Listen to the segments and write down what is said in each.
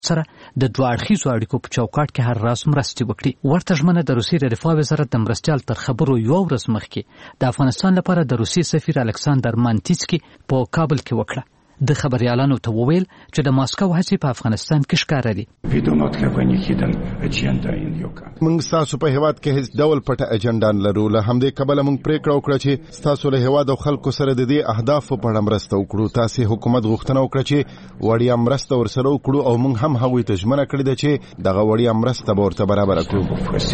سره د دوه اړخیزو اړیکو په چوکاټ کې هر راز مرستې وکړي. ورته ژمنه د روسیې د دفاع وزارت د مرستیال تر خبرو یو ورځ مخکې د افغانستان لپاره د روسیې سفیر الکساندر مانتیسکي په کابل کې وکړه. د خبريالانو ته وویل چې د ماسکو هڅې په افغانستان کې ښکاره دي. موږ ستاسو په هیواد کې هیڅ ډول پټه اجنډا نه لرو. له همدې کبله موږ پریکړه وکړه چې ستاسو له هیواد او خلکو سره د دې اهدافو په اړه مرسته وکړو. تاسو حکومت غوښتنه وکړه چې وړیا مرسته ورسره وکړو او موږ هم هغوی ته ژمنه کړې ده چې دغه وړیا مرسته به ورته برابر کړو.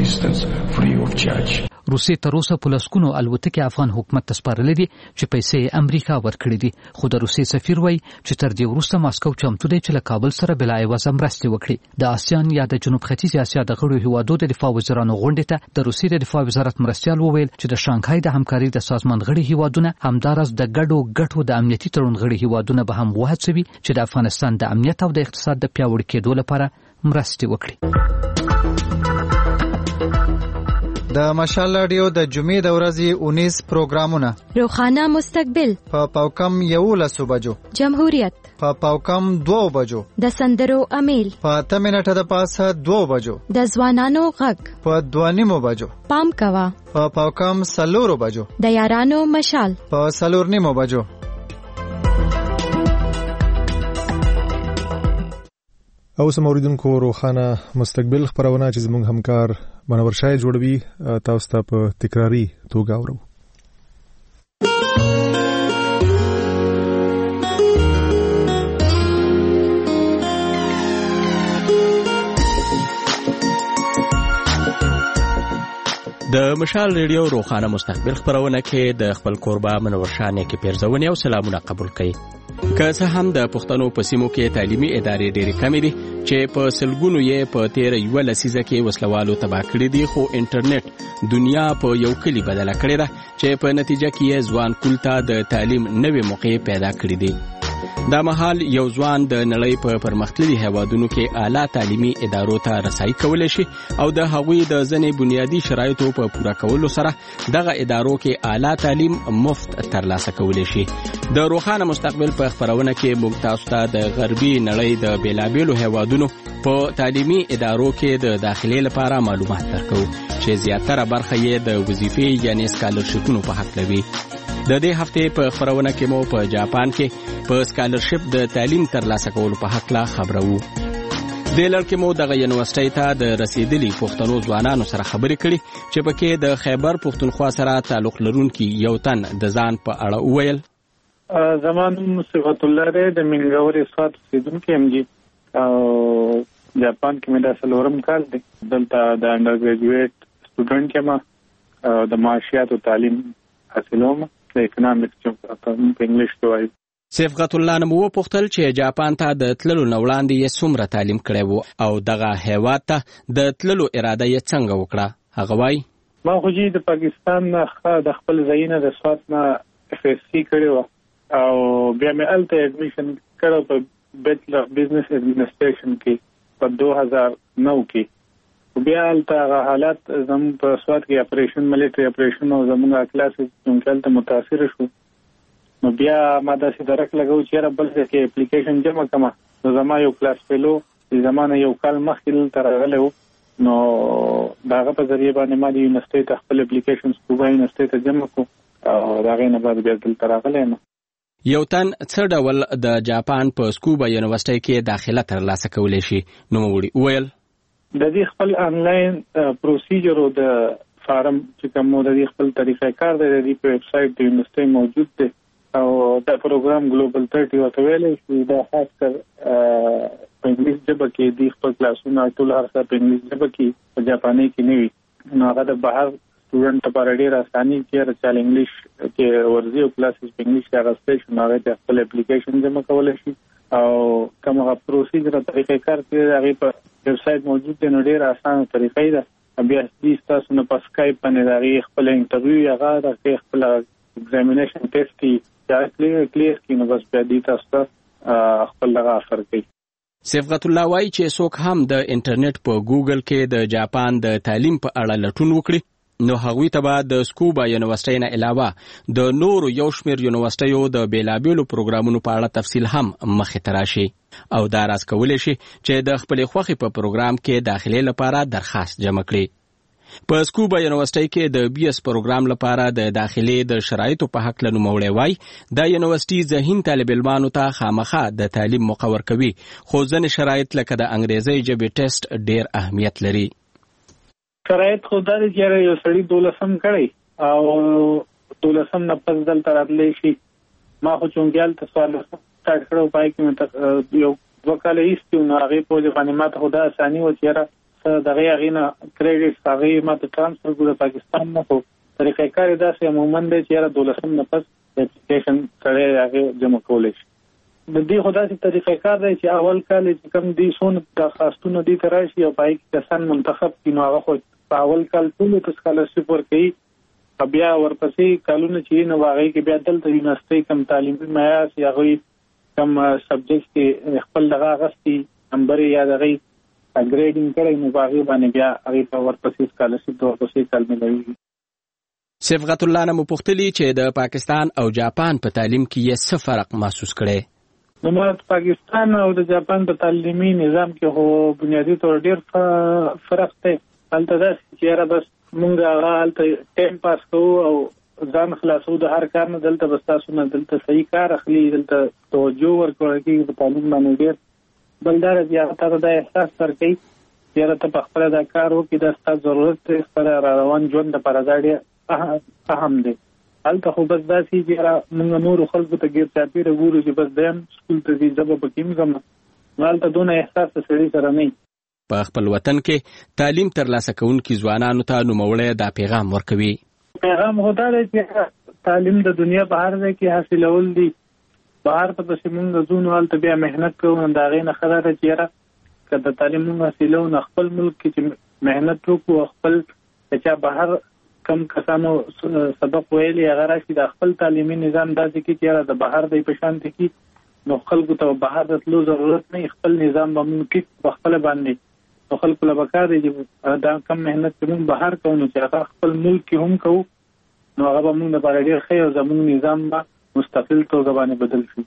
روسیې تر اوسه په لسګونو الوتکې افغان حکومت ته سپارلې دي چې پیسې امریکا ورکړې دي. خو د روسیې سفیر وایي چې تر دې وروسته ماسکو چمتو دی چې له کابل سره بلا عوضه مرستې وکړي. د آسیان یا د جنوب ختیځ اسیا د غړو هیوادو د دفاع وزیرانو غونډې ته د روسیې د دفاع وزارت مرستیال وویل چې د شانګهای د همکارۍ د سازمان غړي هیوادونه همدارس د ګډو د امنیتي تړون غړي هیوادونه به هم وهڅوي چې د افغانستان د امنیت او د اقتصاد د پیاوړي کېدو لپاره مرستې وکړي. د مشال رادیو د جمعې د ورځې 19 پروګرامونه: روخانه مستقبل په پاوکم 11 بجو، جمهوریت په پاوکم 2 بجو، د سندرو امیل په 8 منټه د پاسه 2 بجو، د ځوانانو غږ په 2:30 بجو، پام کوا په پاوکم 4 بجو، د یارانو مشال په 4:30 بجو. او سموریدونکو روخانه مستقبل خبرونه چې زموږ همکار منور شای جوړوي تاسو ته په تکراری توګه اورو. د مشال ریډیو روخانه مستقبل خبرونه کې د خپل کوربه منور شانه کې پیرزونی او سلامونه قبول کړي. که څه هم د پښتنو په سیمو کې تعلیمي ادارې ډېرې کمې دي چې په سلګونو یې په 13 لسیزه کې وسلوالو تباه کړي دي، خو انټرنیټ دنیا په یو کلی بدله کړې ده چې په نتیجه کې یې ځوان کول ته د تعلیم نوې موقع پیدا کړې دي. دا مهال یو ځوان د نړۍ په پرمختللي هیوادونو کې اعلی تعلیمي ادارو ته رسایي کولی شي او د هغوی د ځینې بنیادی شرایطو په پوره کولو سره دغه ادارو کې اعلی تعلیم مفت ترلاسه کولی شي. د روخانه مستقبل په خبرونه کې موږ تاسو ته د غربي نړۍ د بیلابیلو هیوادونو په تعلیمي ادارو کې د داخلي لپاره معلومات درکو چې زیاتره برخه یې د وظیفې یعنی سکالرشپونو په حق لوي. د دې هفته په خبرونه کې مو په جاپان کې په سکالرشپ د تعلیم ترلاسه کولو په حق لا خبرو. د لړکې مو دغه یونیورسيټي ته د رسیدلي پښتنو ځوانانو سره خبرې کړې چې پکې د خیبر پښتونخوا سره تعلق لرونکي یو تن د ځان په اړه وویل. زمانو صفات الله د منګوري صفات سیدونکو امجی او جاپان کې مې د سلورم کال دی. دلته د انډر ګریجویټ سټوډنټ یم د معاشیات او تعلیم حاصلوم د اکونومکس په انګلیش کې وایي. صفات الله نو وپوښتل چې جاپان ته د تللو نوړاندې یې څومره تعلیم کړی وو او دغه هیواد ته د تللو اراده یې څنګه وکړه. هغه وایي ما خو د پاکستان نه د خپل ځایونه د سوات نه FSC کړی و او بیا مې الته اډمیشن کړو په بیچلر اف بزنس ایڈمنسټریشن کې په 2009 کې. بیا الته حالات زموږ په سوات کې اپریشن ملټری اپریشن او زموږ کلاسز څنګه متاثر شو. نو بیا ما داسې درک لګاو چې را بل ځای کې اپلیکیشن جمع کما. نو زما یو کلاس فیلو زمانه یو کال مخکې تر راغلی و، نو داغه په ذریعہ باندې ما د یونیورسيټي ته خپل اپلیکیشن سکوبا یونیورسيټي ته جمع کو او داغه نه بعد بیا دلته راغلی. نو یو تن څه ډول د جاپان په سکوبا یونیورسيټي کې داخله ترلاسه کولی شي؟ نو موږ ویل د دې خپل انلاین پروسیجر او د فارم چې کوم د دې خپل طریقې کار دی د دې په ویب سټ د یونیورسيټي موجود دی او دا پروګرام ګلوبل 30 ورته ویل شي. دا خاص کر په انګلیسي ژبه کې د خپل کلاسونو ټول هر څه په انګلیسي ژبه کې په جاپاني کې نه وي. نو هغه د بهر سټوډنټ لپاره ډېر اساني چې چې انګلیش کې ورزي او کلاسز په انګلیش کې راځي چې هغه د خپل اپلیکیشن جمع کول شي او کومه پروسیجر طریقې کار کې هغه په ویب سټ موجود دی. نو ډېر اسانه طریقې ده. بیا دې تاسو نه په اسکایپ باندې هغه خپل انټرویو هغه د خپل ایگزامینیشن ټیسټ کې کلیر کی نو بس بیا دې تاسو خپل لغه اثر کوي. صفات الله وايي چې څوک هم د انټرنیټ په ګوګل کې د جاپان د تعلیم په اړه لټون وکړي نو هغوی ته به د سکوبا یونیورسيټي نه علاوه د نورو یو شمېر یونیورسيټیو د بیلابیلو پروګرامونو په اړه تفصیل هم مخې ته راشي. او دا راز کولی شي چې د خپل خوخي په پروګرام کې داخلي لپاره درخواست جمع کړي. په سکوبا یونیورسيټي کې د BS پروګرام لپاره د داخلي د شرایطو په حق لنوموړی وای د یونیورسيټي ذهین طالب علمانو ته خامخا د تعلیم مقرر کوي، خو ځینې شرایط لکه د انګریزي ژبې ټیسټ ډیر اهمیت لري. شرایط خو دا چې یو سړی 12 کړي او 12 نه پس دلته راتلی شي. ما خو چونګیال ته سوال سٹارټ کړو پای کې یو وکاله ایستو نو هغه په ځواني ماته خدا اساني و چې دغه غینه کریډټ هغه ماته ترانسفر کړو پاکستان نه خو طریقې کار داسې عموما د چې 12 نه پس اپلیکیشن سره هغه جمع کولای شي. د دې خدا سي طریقې کار دی چې اول کال چې کوم دي سون د خاصتونو دي تراشي او پای کې کسان منتخب کینو هغه خو په اول کال ټول ته سکالرشپ ورکړي. بیا ورپسې کالونه چې نو واغې کې بیا دلته یونیورسيټي کم تعلیمي معیار یا غوي کم سبجیکټ کې خپل دغه غستي نمبر یا دغه اګریډینګ کړي نو واغې باندې بیا هغه په ورپسې سکالرشپ ورپسې کال ملوي. صفغت الله نه مپختلی چې د پاکستان او جاپان په تعلیم کې یې څه فرق محسوس کړي. نو پاکستان او د جاپان په تعلیمي نظام کې هو بنیادی تور ډیر فرق دی. هلته دا چې بس مونږ هغه ټایم پاس کوو او ځان خلاصو د هر کار نه دلته بس تاسو نه دلته صحیح کار اخلي دلته توجه ورکوي په تعلیم باندې ډیر بلدار بیا تاسو دا احساس ورکړي چې ته په خپل دا کار وکړي د ستاسو ضرورت سره روان ژوند لپاره دا ډیر اهم دی. هلته خو بس دا چې موږ نور خلکو ته ګیر چاپیره ګورو چې بس دیم سکول ته ځي زبه پکې مګم هلته دونه احساس سړي سره نه. په خپل وطن کې تعلیم ترلاسه کوونکي ځوانانو ته نوموړی دا پیغام ورکوي. پیغام هدا دی چې تعلیم د دنیا بهر دی کې حاصلول دي. بهر ته پسې موږ ځو نو هلته بیا محنت کوو نو د هغې نه ښه ده چې که د تعلیم موږ حاصلو نو خپل ملک کې چې محنت وکړو خپل چا بهر کم کسانو سبق ویلي هغه راشي د خپل تعلیمي نظام داسې کې چې د بهر دی په شان کې نو خلکو ته بهر د تلو ضرورت نه خپل نظام به ممکن په خپل باندې نو خلکو له بکار دی چې دا کم محنت چې موږ بهر کوو نو چې هغه خپل ملک کې هم کوو نو هغه به موږ لپاره ډېر ښه او زموږ نظام به مستقل توګه باندې بدل شي.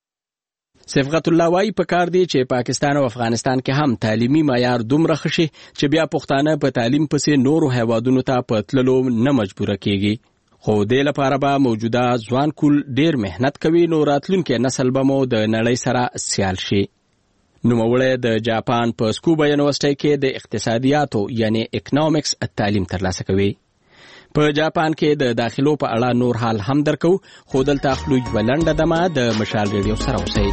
صفغت الله وایي په کار دی چې پاکستان او افغانستان کې هم تعلیمي معیار دومره ښه شي چې بیا پښتانه په تعلیم پسې نورو هیوادونو ته په تللو نه مجبوره کیږي. خو دې لپاره به موجوده ځوان کول ډېر محنت کوي نو راتلونکي نسل به مو د نړۍ سره سیال شي. نوموړی د جاپان په سکوبا یونیورسيټي کې د اقتصادیاتو یعنی اکنامکس تعلیم ترلاسه کوي. په جاپان کې د داخلو په اړه نور حال هم درکو خو دلته خپل ولنډه دمه د مشال ریډیو سره اوسئ.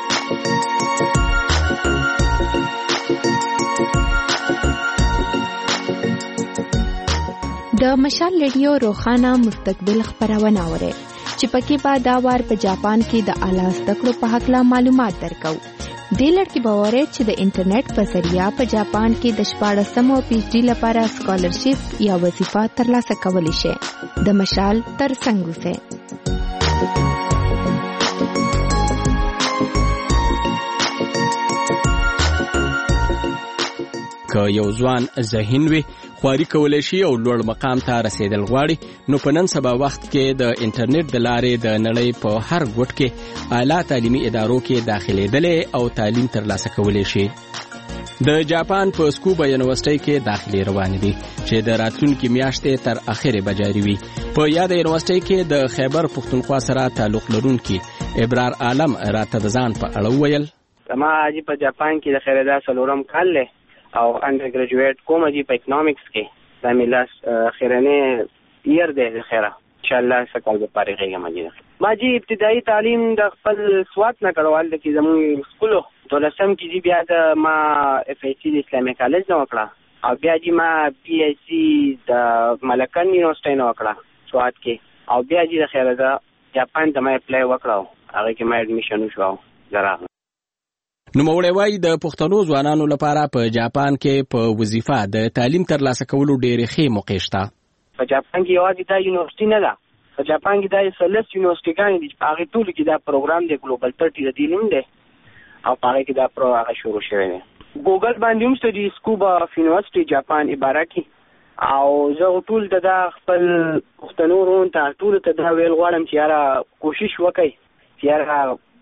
د مشال ریډیو روخانه مستقبل خبرونه اوري چې پکې به دا وار په جاپان کې د اعلی زده کړو په حق لا معلومات درکو. دې لړ کې به وره چې د انټرنیټ په ذریعہ په جاپان کې د 14 او PhD لپاره سکالرشپ یا وظیفه ترلاسه کولی شي. د مشال تر څنګ اوسه. که یو ځوان ذهین وي خواري کولی شي او لوړ مقام ته رسیدل غواړي نو په نن سبا وخت کې د انټرنیټ د لارې د نړۍ په هر ګوټ کې اعلی تعلیمي ادارو کې داخلېدلی او تعلیم ترلاسه کولی شي. د جاپان په سکوبا یونیورسيټي کې داخلي روان دي چې د راتلونکي میاشتې تر اخره به جاري وي. په یاد یونیورسيټي کې د خیبر پښتونخوا سره تعلق لرونکي ابرار عالم راته د ځان په اړه وویل. ما اجي په جاپان کې د خیردا سلورم کال له او انډر ګریجویټ کوم دي په اکنامکس کې د ملاس خیرنه ایر ده خیره ان شاء الله سکول به پاره ما جی ابتدایي تعلیم د خپل سوات نه کړوال د کی زموږ سکولو دولسم کې بیا د ما FIC د اسلامي کالج نه وکړه او بیا جی ما PIC د ملکن یونیورسيټي نه وکړه سوات کې او بیا جی د خیردا جاپان ته ما اپلای وکړو هغه کې ما اډمیشن وشو زرا. نوموړی وایي د پښتنو ځوانانو لپاره په جاپان کې په وظیفه د تعلیم ترلاسه کولو ډېرې ښې موقع شته. په جاپان کې یوازې دا یونیورسيټي نه ده، په جاپان کې دا 13 یونیورسيټیګانې دي چې په هغې ټولو کې دا پروګرام دی ګلوبل 30 د دې نوم دی او په هغې کې دا هغه شروع شوی دی. ګوګل باندې هم شته د سکوبا یونیورسيټي جاپان عباره کې او زه ټول د خپل پښتنو ورونو ته ټولو ته دا ویل غواړم چې یاره کوشش وکړئ چې یاره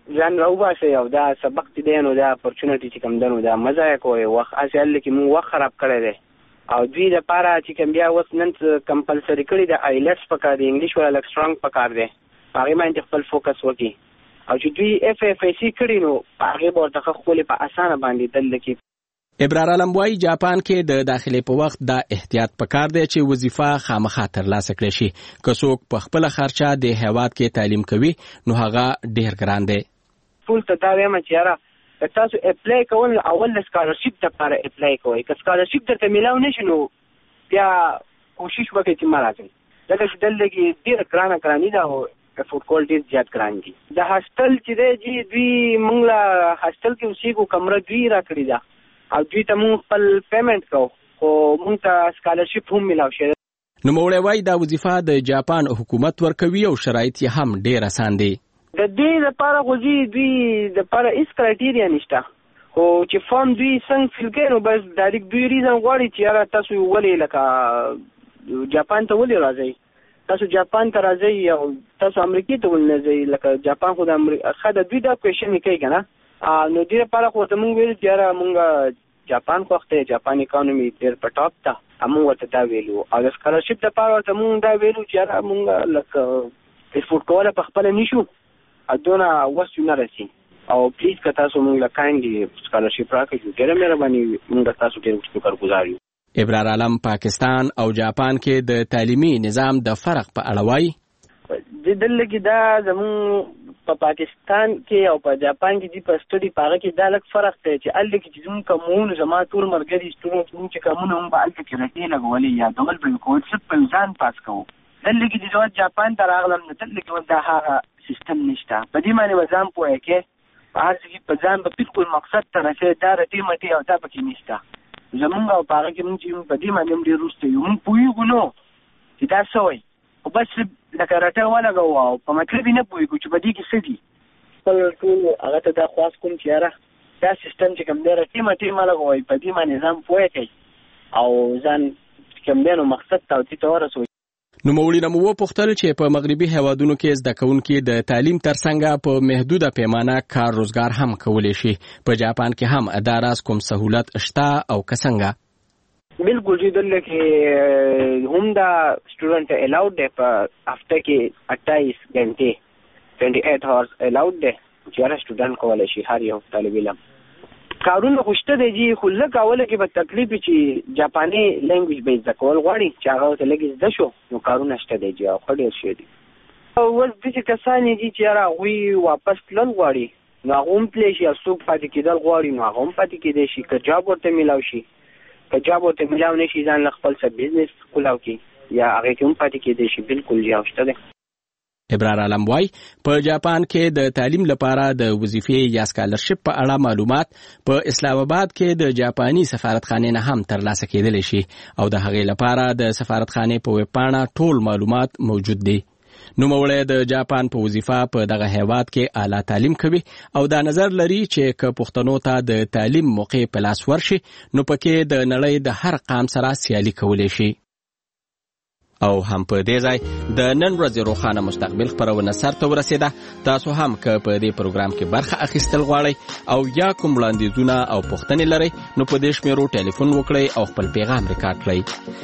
ځان راوباسئ او دا سبق چې دی نو دا اپورچونټي چې کوم دی نو دا مه ضایع کوئ. وخت هسې هلته کې مونږ وخت خراب کړی دی او دوی دپاره چې کوم بیا اوس نن کمپلسري کړي د آیلټس پکار دی، انګلیش والا لږ سټرانګ پکار دی، هغې باندې خپل فوکس وکړي. او چې دوی اف اف ای سی کړي نو هغې به ورته خپلې په اسانه باندې دلته کې. ابرار علم وایي جاپان کې د داخلي په وخت دا احتیاط پکار دی چې وظیفه خامخا ترلاسه کړی شي. که څوک په خپله خرچه د هیواد کې تعلیم کوي نو هغه ډېر ګران دی. ټول ته دا وایم چې یاره که تاسو اپلای کول اول د سکالرشپ دپاره اپلای کوئ. که سکالرشپ درته میلاو نه شي نو بیا کوشش وکړئ چې مه راځئ، ځکه چې دلته کې ډېره ګرانه ګراني ده او افورډ کول ډېر زیات ګران دي. د هاسټل چې دی جي دوی موږ له هاسټل کې اوسېږو، کمره دوی را کړې ده او دوی ته موږ خپل پیمنټ کوو، خو موږ ته سکالرشپ هم میلاو شوی. نوموړی وایي دا وظیفه د جاپان حکومت ورکوي او شرایط یې هم ډېر اسان دي. د دې لپاره خو دوی دپاره هېڅ کرایټیریا نشته، خو چې فارم دوی څنګه فیل کوي نو بس ډایرکټ دوی ریزن غواړي چې یاره تاسو ولې لکه جاپان ته ولې راځئ، تاسو جاپان ته راځئ او تاسو امریکې ته ولې نه ځئ، لکه جاپان خو د ښه د دوی دا کوېشن یې کوي که نه. نو دې لپاره خو ورته مونږ ویلو چې یاره مونږ جاپان خوښ دی، جاپان اکانومي ډېر په ټاپ ده، مونږ ورته دا ویلو. او د سکالرشپ دپاره ورته مونږ دا ویلو چې یاره مونږ لکه افورډ کولی په خپله نشو، دونه وس یو نه رسي او پلیز که تاسو مونږ له کاینډلي سکالرشپ راکړئ، ډېره مهرباني، مونږ تاسو ډېر شکرګزار یو. ابرار عالم پاکستان او جاپان کې د تعلیمي نظام د فرق په اړه وایي. دلته کې دا زمونږ په پاکستان کې او په جاپان کې په سټډي په هغه کې دا لږ فرق دی چې هلته کې چې زمونږ کومونه زما ټول ملګري سټوډنټ زمونږ چې کومونه هم به هلته کې رټې لګولې یا ډول به یې کول، صرف په ځان پاس کوو. دلته کې چې زه جاپان ته راغلم نو دلته کې دا هغه سیستم نشته، په دې باندې به ځان پوهه کې په هر څه کې په ځان به بالکل مقصد ته رسې، دا رټې مټې او دا پکې نشته. زمونږ او په هغه کې مونږ چې په دې باندې هم ډېر وروسته یو، مونږ پوهېږو نو چې دا څه وایي، خو بس لکه رټه ولګوو او په مطلب یې نه پوهېږو چې په دې کې څه دي. خپل ټول هغه ته دا خواست کوم چې یاره دا سیستم چې کوم دی رټې مټې مه لګوئ، په دې باندې ځان پوهه کوئ او ځان چې کوم دی نو مقصد ته او دې ته ورسوئ. نوموړي نه مو وپوښتل چې په مغربي هیوادونو کې زده کوونکي د تعلیم ترڅنګ په محدوده پیمانه کار روزګار هم کولی شي. په جاپان کې هم دا راز کوم سهولت شته او که څنګه؟ بالکل جی دلته کې هم دا سټوډنټ الاؤډ دی، په هفته کې 28 غنټې 28 hours الاؤډ دی چې هر سټوډنټ کولی شي، هر یو طالب علم. کارونه خو شته دی جی، خو لږ اوله کې به تکلیف وي چې جاپاني لینګویج به یې زده کول غواړي چې هغه ورته لږ زده شو نو کارونه شته دی جی او ښه ډېر شوي دي. اوس داسې کسان یې دي چې یاره هغوی واپس تلل غواړي نو هغه هم تللی شي، او څوک پاتې کېدل غواړي نو هغه هم پاتې کېدی شي. که جاب ورته میلاو شي، که جاب ورته میلاو نه شي ځان له خپل څه بزنس کولاو کړي یا هغې کې هم پاتې کېدی شي. بالکل جی او شته دی. ابرار عالم وای په جاپان کې د تعلیم لپاره د وظیفې یا سکالرشپ په اړه معلومات په اسلام آباد کې د جاپاني سفارتخانې نه هم ترلاسه کېدلی شي او د هغې لپاره د سفارتخانې په ویب پاڼه ټول معلومات موجود دي. نوموړی د جاپان په وظیفه په دغه هیواد کې اعلی تعلیم کوي او دا نظر لري چې که پښتنو ته د تعلیم موقع په لاس ورشي نو پکې د نړۍ د هر قام سره سیالي کولی شي. او هم په دې ځای د نن ورځې روښانه مستقبل خپرونه سرته ورسېده. تاسو هم که په دې پروګرام کې برخه اخیستل غواړئ او یا کوم وړاندیزونه او پوښتنې لرئ نو په دې شمیرو ټلیفون وکړئ او خپل پیغام ریکارډ کړئ.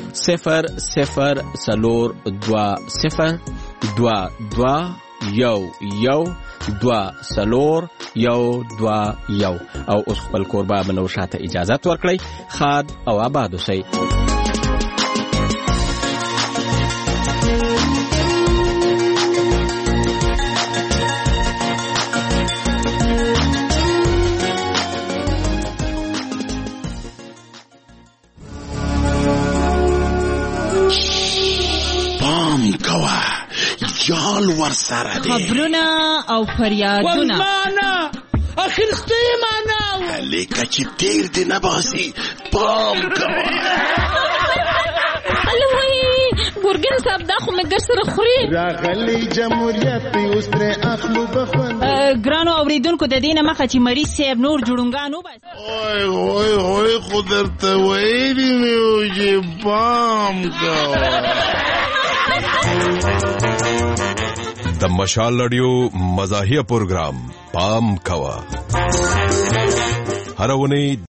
00202211 او اوس خپل کوربه بنو شاته اجازت ورکړئ. خاد او آباد اوسئ. یال ورسره دی خبرونه او فریادونه والمانا اخرستی مانا لیکه چې تیر دی نباسی پام کوه. الوی ګورګین صاحب دا خو مې ګر سره خوري راغلی جمهوریت اوس پر اخلو بخوند. ګرانو اوریدونکو د دې نه مخه چې مریض صاحب نور جوړونګان وباسي. اوی خو درته ویلي مې و چې پام کوه. د مشال رادیو مزاحیه پروګرام پام کوه. هر ونی